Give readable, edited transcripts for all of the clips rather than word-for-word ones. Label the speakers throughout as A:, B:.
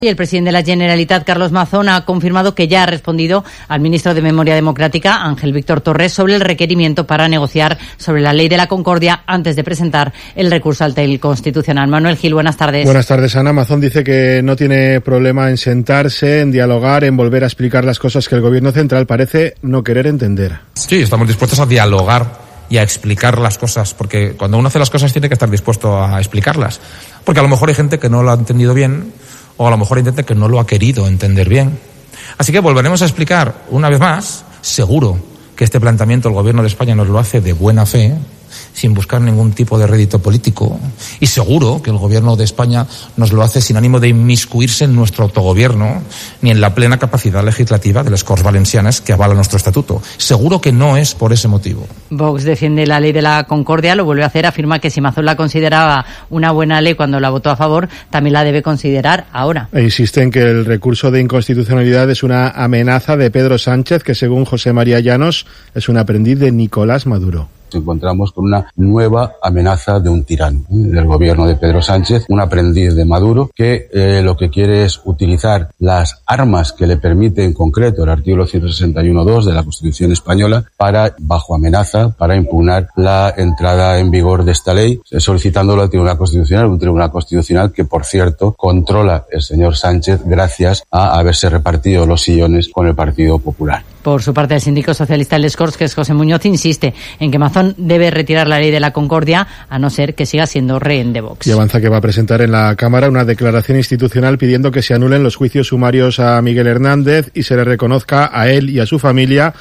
A: Y el presidente de la Generalitat, Carlos Mazón, ha confirmado que ya ha respondido al ministro de Memoria Democrática, Ángel Víctor Torres, sobre el requerimiento para negociar sobre la ley de la concordia antes de presentar el recurso ante el Constitucional. Manuel Gil, buenas tardes.
B: Buenas tardes, Ana. Mazón dice que no tiene problema en sentarse, en dialogar, en volver a explicar las cosas que el Gobierno central parece no querer entender.
C: Sí, estamos dispuestos a dialogar y a explicar las cosas, porque cuando uno hace las cosas tiene que estar dispuesto a explicarlas. Porque a lo mejor hay gente que no lo ha entendido bien, o a lo mejor hay gente que no lo ha querido entender bien. Así que volveremos a explicar una vez más. Seguro que este planteamiento el Gobierno de España nos lo hace de buena fe, sin buscar ningún tipo de rédito político, y seguro que el Gobierno de España nos lo hace sin ánimo de inmiscuirse en nuestro autogobierno ni en la plena capacidad legislativa de las Corts Valencianas que avala nuestro estatuto. Seguro que no es por ese motivo.
A: Vox defiende la ley de la concordia, lo vuelve a hacer, afirma que si Mazón la consideraba una buena ley cuando la votó a favor, también la debe considerar ahora.
B: E insiste en que el recurso de inconstitucionalidad es una amenaza de Pedro Sánchez, que según José María Llanos es un aprendiz de Nicolás Maduro.
D: Nos encontramos con una nueva amenaza de un tirano del gobierno de Pedro Sánchez, un aprendiz de Maduro que lo que quiere es utilizar las armas que le permite en concreto el artículo 161.2 de la Constitución española para, bajo amenaza, para impugnar la entrada en vigor de esta ley, solicitándolo al Tribunal Constitucional, un Tribunal Constitucional que, por cierto, controla el señor Sánchez gracias a haberse repartido los sillones con el Partido Popular.
A: Por su parte, el síndico socialista de Les Corts, que es José Muñoz, insiste en que Mazón debe retirar la ley de la concordia, a no ser que siga siendo rehén de Vox.
B: Y avanza que va a presentar en la Cámara una declaración institucional pidiendo que se anulen los juicios sumarios a Miguel Hernández y se le reconozca a él y a su familia,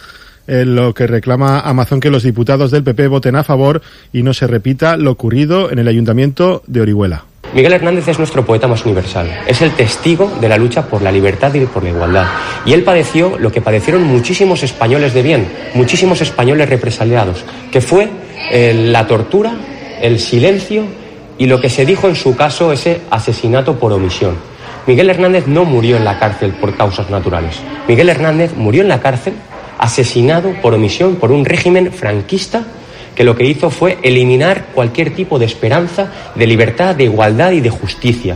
B: lo que reclama a Mazón que los diputados del PP voten a favor y no se repita lo ocurrido en el Ayuntamiento de Orihuela.
E: Miguel Hernández es nuestro poeta más universal, es el testigo de la lucha por la libertad y por la igualdad. Y él padeció lo que padecieron muchísimos españoles de bien, muchísimos españoles represaliados, que fue la tortura, el silencio y lo que se dijo en su caso, ese asesinato por omisión. Miguel Hernández no murió en la cárcel por causas naturales. Miguel Hernández murió en la cárcel asesinado por omisión por un régimen franquista que lo que hizo fue eliminar cualquier tipo de esperanza de libertad, de igualdad y de justicia.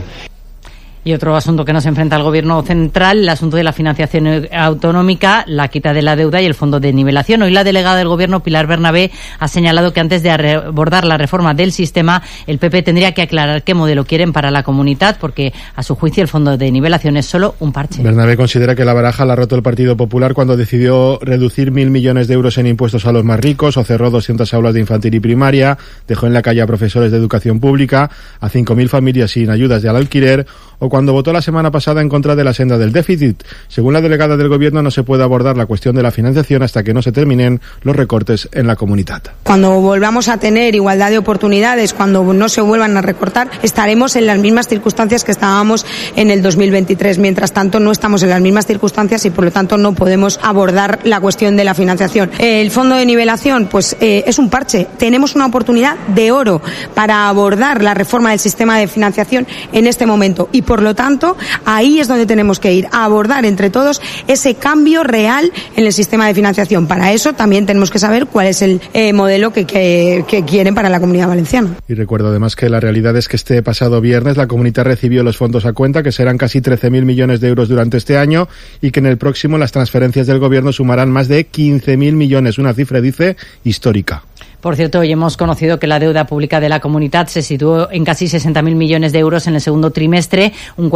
A: Y otro asunto que nos enfrenta al Gobierno central, el asunto de la financiación autonómica, la quita de la deuda y el fondo de nivelación. Hoy la delegada del Gobierno, Pilar Bernabé, ha señalado que antes de abordar la reforma del sistema, el PP tendría que aclarar qué modelo quieren para la comunidad, porque a su juicio el fondo de nivelación es solo un parche.
B: Bernabé considera que la baraja la ha roto el Partido Popular cuando decidió reducir 1.000 millones de euros en impuestos a los más ricos, o cerró 200 aulas de infantil y primaria, dejó en la calle a profesores de educación pública, a 5.000 familias sin ayudas de al alquiler, o cuando votó la semana pasada en contra de la senda del déficit. Según la delegada del Gobierno, no se puede abordar la cuestión de la financiación hasta que no se terminen los recortes en la comunidad.
F: Cuando volvamos a tener igualdad de oportunidades, cuando no se vuelvan a recortar, estaremos en las mismas circunstancias que estábamos en el 2023. Mientras tanto, no estamos en las mismas circunstancias y, por lo tanto, no podemos abordar la cuestión de la financiación. El fondo de nivelación, pues es un parche. Tenemos una oportunidad de oro para abordar la reforma del sistema de financiación en este momento y, por lo tanto, ahí es donde tenemos que ir, a abordar entre todos ese cambio real en el sistema de financiación. Para eso también tenemos que saber cuál es el modelo que quieren para la Comunidad Valenciana.
B: Y recuerdo además que la realidad es que este pasado viernes la Comunidad recibió los fondos a cuenta, que serán casi 13.000 millones de euros durante este año, y que en el próximo las transferencias del Gobierno sumarán más de 15.000 millones, una cifra, dice, histórica.
A: Por cierto, hoy hemos conocido que la deuda pública de la comunidad se situó en casi 60.000 millones de euros en el segundo trimestre, un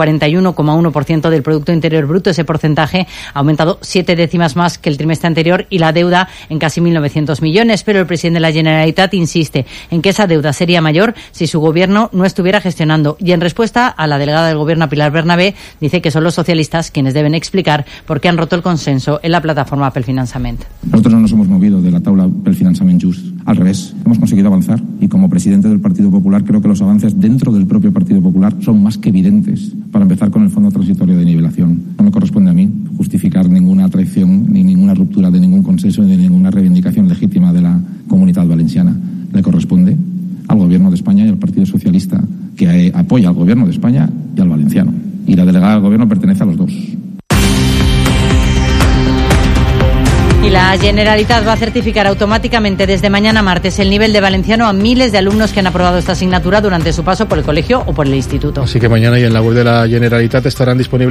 A: 41,1% del Producto Interior Bruto. Ese porcentaje ha aumentado 7 décimas más que el trimestre anterior y la deuda en casi 1.900 millones. Pero el presidente de la Generalitat insiste en que esa deuda sería mayor si su gobierno no estuviera gestionando. Y en respuesta a la delegada del Gobierno, Pilar Bernabé, dice que son los socialistas quienes deben explicar por qué han roto el consenso en la plataforma pel Finançament.
G: Nosotros no nos hemos movido de la tabla pel Finançament Just. Al revés, hemos conseguido avanzar y como presidente del Partido Popular creo que los avances dentro del propio Partido Popular son más que evidentes. Para empezar con el Fondo Transitorio de Nivelación. No me corresponde a mí justificar ninguna traición ni ninguna ruptura de ningún consenso ni de ninguna reivindicación legítima de la Comunidad Valenciana. Le corresponde al Gobierno de España y al Partido Socialista, que apoya al Gobierno de España y al valenciano. Y la delegada del Gobierno pertenece a los dos.
A: Y Y la Generalitat va a certificar automáticamente desde mañana martes el nivel de valenciano a miles de alumnos que han aprobado esta asignatura durante su paso por el colegio o por el instituto.
B: Así que mañana y en la web de la Generalitat estarán disponibles